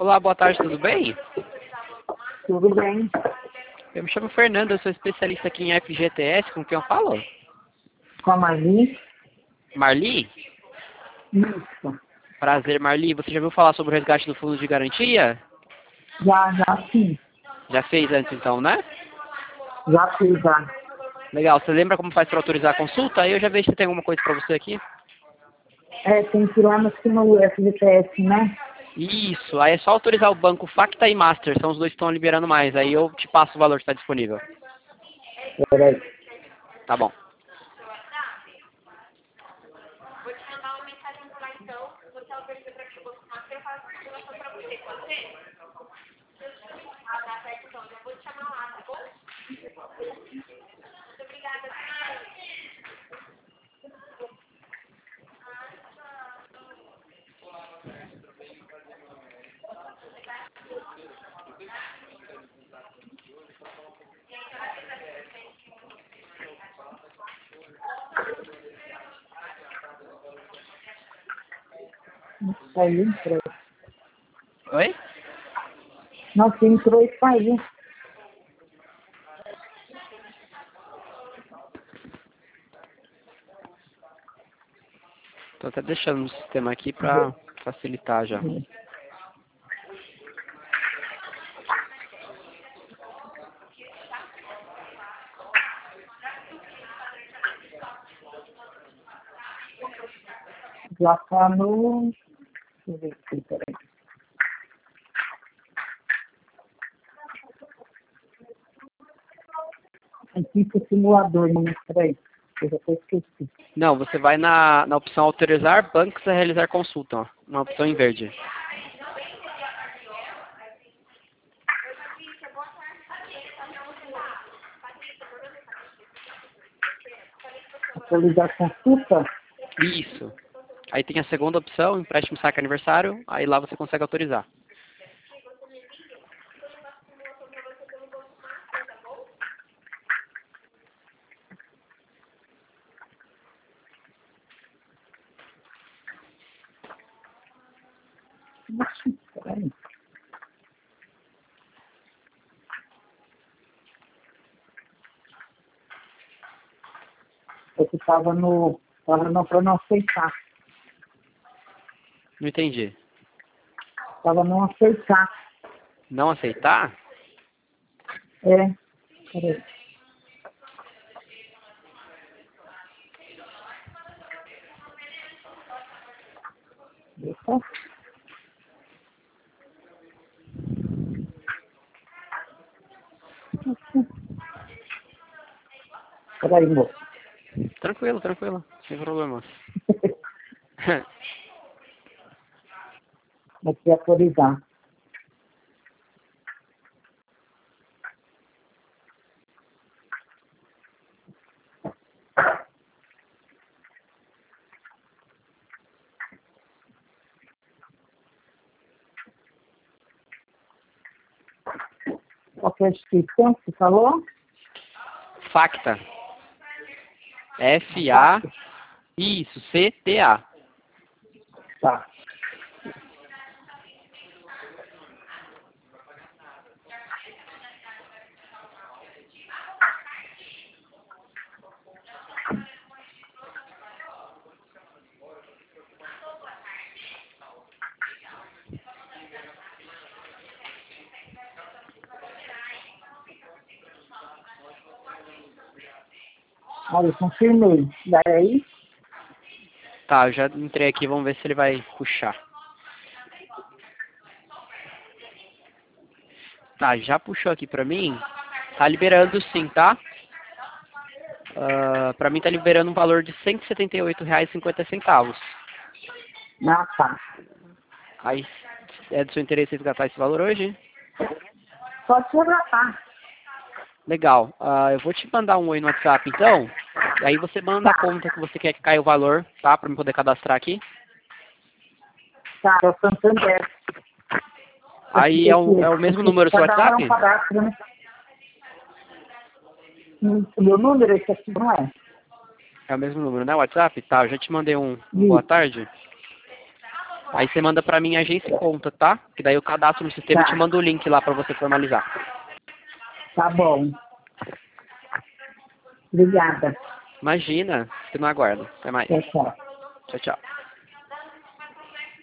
Olá, boa tarde, tudo bem? Tudo bem? Eu me chamo Fernando, eu sou especialista aqui em FGTS, com quem eu falo? Com a Marli? Marli? Isso. Prazer, Marli. Você já ouviu falar sobre o resgate do fundo de garantia? Já sim. Já fez antes então, né? Já fiz, já. Legal, você lembra como faz para autorizar a consulta? Aí eu já vejo se tem alguma coisa para você aqui. Tem que ir lá no FGTS, né? Isso, aí é só autorizar o banco Facta e Master, são os dois que estão liberando mais. Aí eu te passo o valor que está disponível. Peraí. Tá bom. Aí entrou. Oi? Nossa, entrou e saiu. Tô até deixando no sistema aqui para facilitar já. Já tá no... Deixa eu ver aqui, peraí. Aqui pro simulador, né? Peraí. Eu já tô esqueci. Não, você vai na opção autorizar bancos a realizar consulta, ó, uma opção em verde. Atualizar a consulta? Isso. Aí tem a segunda opção, empréstimo saque aniversário, aí lá você consegue autorizar. Nossa, peraí. Eu que tava no... Tava não pra não aceitar. Não entendi. Tava não aceitar. Não aceitar? Peraí. Deixa. Peraí, moço. Tranquilo, tranquilo, sem problemas. Aqui atualizar. Qual que é a inscrição que você falou? Facta. F-A, isso, C-T-A. Tá. Olha, eu confirmei. Daí, Tá, eu já entrei aqui, vamos ver se ele vai puxar. Tá, já puxou aqui pra mim. Tá liberando sim, tá? Pra mim tá liberando um valor de R$ 178,50. tá. Aí, é do seu interesse resgatar esse valor hoje? Pode resgatar. Legal. Eu vou te mandar um oi no WhatsApp, então. E aí você manda a conta que você quer que caia o valor, tá? Pra eu poder cadastrar aqui. Tá, é o Santander. Aí é o mesmo número do seu Cada um WhatsApp? cadastro, né? O meu número, esse aqui não é. É o mesmo número, né? WhatsApp? Tá, eu já te mandei um boa tarde. Aí você manda pra mim agência e conta, tá? Que daí eu cadastro no sistema e te mando o link lá pra você formalizar. Tá bom. Obrigada. Imagina, você não aguarda. Até mais. Tchau, tchau. Tchau, tchau.